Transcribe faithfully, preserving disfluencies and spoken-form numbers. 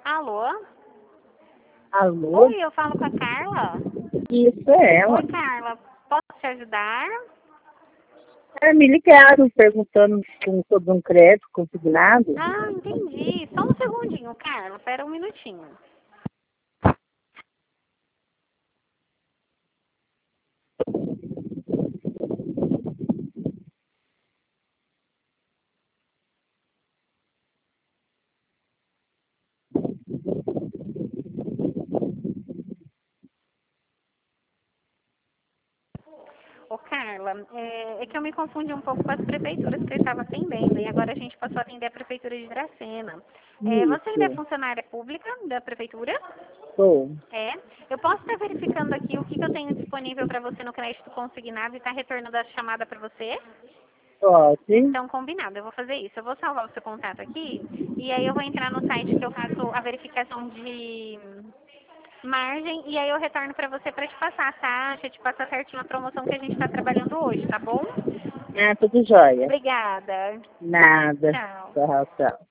Alô? Alô? Oi, eu falo com a Carla? Isso é ela. Oi, Carla. Posso te ajudar? É, me ligaram perguntando com- sobre um crédito consignado. Ah, entendi. Só um segundinho, Carla. Espera um minutinho. Ô, Carla, é, é que eu me confundi um pouco com as prefeituras que eu estava atendendo e agora a gente passou a atender a prefeitura de Dracena. É, você ainda é Isso. funcionária pública da prefeitura? Sou. É. Eu posso estar verificando aqui o que, que eu tenho disponível para você no crédito consignado e estar retornando a chamada para você? Pode. Então, combinado, eu vou fazer isso. Eu vou salvar o seu contato aqui e aí eu vou entrar no site que eu faço a verificação de margem e aí eu retorno para você para te passar a taxa, te passar certinho a promoção que a gente está trabalhando hoje, tá bom? Ah, tudo jóia. Obrigada. Nada. Tchau. Tchau, tchau.